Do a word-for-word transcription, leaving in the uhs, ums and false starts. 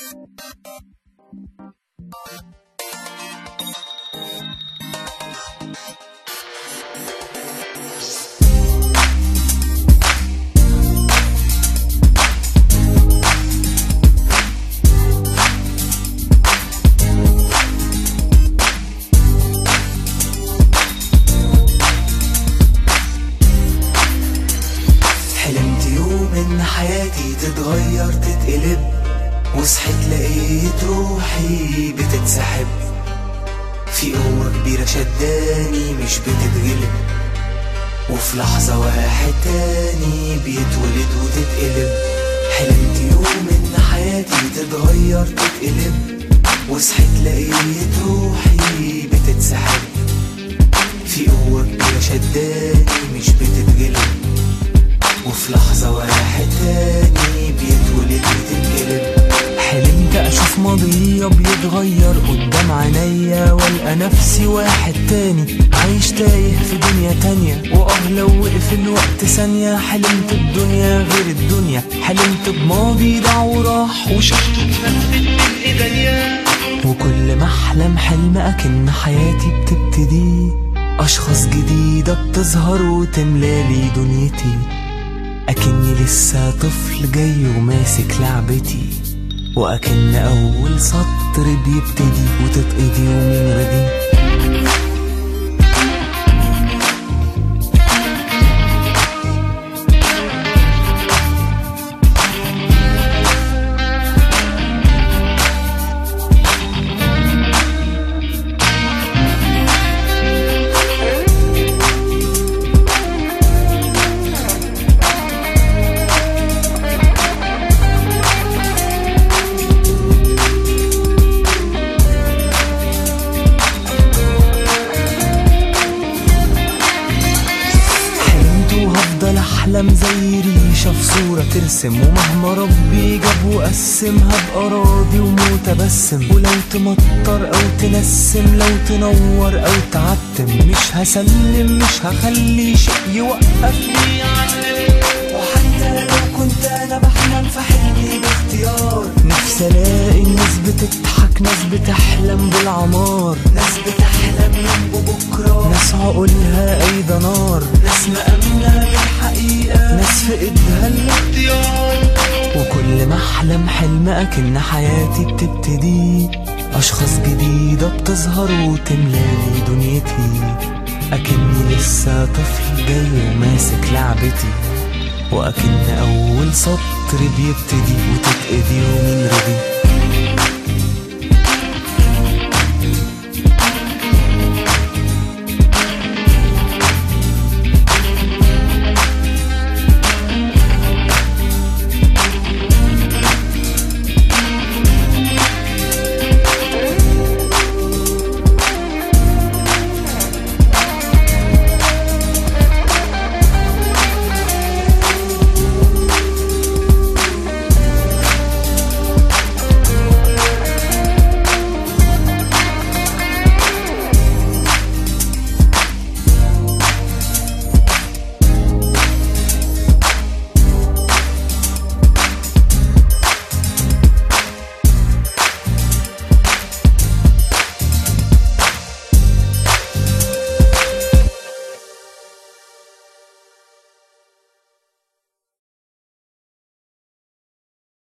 حياتي تتغير تتقلب، وصحيت لقيت روحي بتتسحب في قوة كبيرة شداني مش بتتغلب، وفي لحظة واحد تاني بيتولد وتتقلب. حلمت يوم ان حياتي تتغير تتقلب، وصحيت لقيت روحي بتتسحب في قوة كبيرة شداني مش بتتغلب، وفي لحظة واحد تاني بيتولد وتتقلب. حلمت اشوف ماضيا بيتغير قدام عينيا، والقى نفسي واحد تاني عايش تايه في دنيا تانية، واه لو وقف الوقت ثانية. حلمت الدنيا غير الدنيا، حلمت بماضي ضاع وراح وشفته اتمثل بين ايديا. وكل ما احلم حلم اكن حياتي بتبتدي، اشخاص جديدة بتظهر وتملالي دنيتي، أكني لسه طفل جاي وماسك لعبتي، وأكن أول سطر بيبتدي وتتقضي ومين ردي. أحلام زي ريشة في صورة ترسم، ومهما ربي جاب وقسمها بأراضي ومتبسم. ولو تمطر أو تنسم، لو تنور أو تعتم، مش هسلم مش هخلي شيء يوقفني عنك. وحتى لو كنت أنا بحلم في حلمي باختيار، نفسي ألاقي الناس بتضحك، ناس بتحلم بالعمار، ناس بتحلم يوم بكرة، ناس عقولها أيضا نار، ناس مأمنة بالحقيقة، ناس في إيدها الاختيار. وكل ما أحلم حلم أكن حياتي بتبتدي، أشخاص جديدة بتظهر وتملالي دنيتي، أكني لسه طفل جاي وماسك لعبتي، وأكن أول سطر بيبتدي وتتقضي ومين